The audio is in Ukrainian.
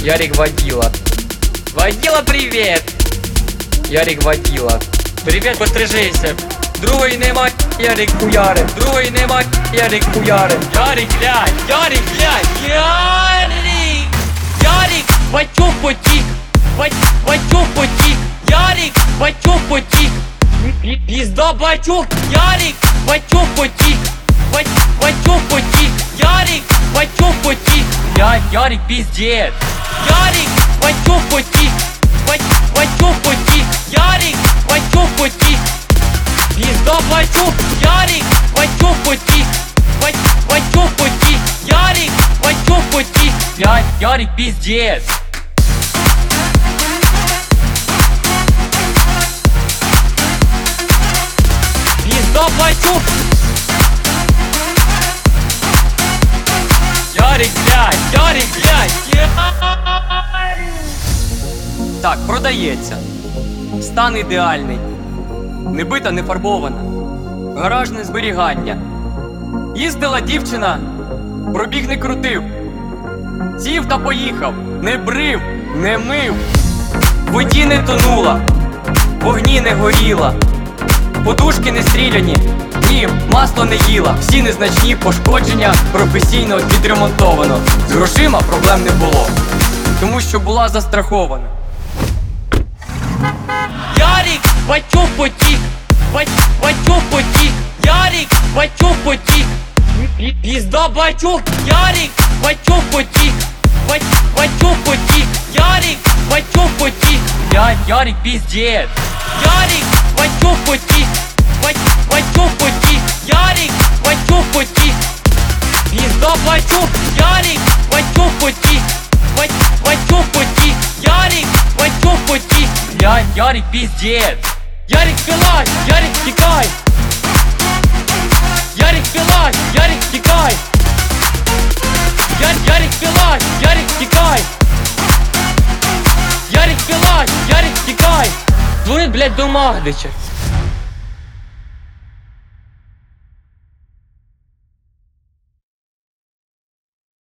Ярик водила. Водила, привет! Ярик водила. Привет, пострижися. Другої нема, Ярик хуярим. Другої нема, Ярик хуярим. Ярик, глянь, Ярик, глянь. Ярик! Ярик, бачок потік. Бачок потік. Ярик, бачок потік. Пізда бачок. Ярик, бачок потік. Бачок потік. Ярик, бачок потік. Ярик, пиздец. Ярик, бачок потік. Бачок потік. Ярик, бачок потік. Пізда бачок. Ярик, бачок потік. Бачок потік. Ярик, бачок потік. Ярик, пиздец. Пізда бачок. Ярик, глянь, Ярик, глянь. Так, продається. Стан ідеальний. Не бита, не фарбована. Гаражне зберігання. Їздила дівчина, пробіг не крутив. Сів та поїхав. Не брив, не мив. В воді не тонула, вогні не горіла. Подушки не стріляні, ні, масло не їла. Всі незначні пошкодження професійно відремонтовано. З грошима проблем не було, тому що була застрахована. Ярик, бачок потік. Бачок потік. Ярик, бачок потік. Пізда бачок. Ярик, бачок потік. Бачок потік. Ярик, бачок потік. Ярик, пиздец. Ярик, бачок потік. Бачок потік. Ярик, бачок потік. Пізда бачок. Ярик, бачок потік. Бачок потік. Ярик, бачок потік. Ярик, пиздец. Ярик, вилазь, Ярик, тікай. Ярик, вилазь, Ярик, тікай. Ярик, вилазь, Ярик, тікай. Ярик, вилазь, Ярик, тікай. Дзвонить, блядь, до Магдича.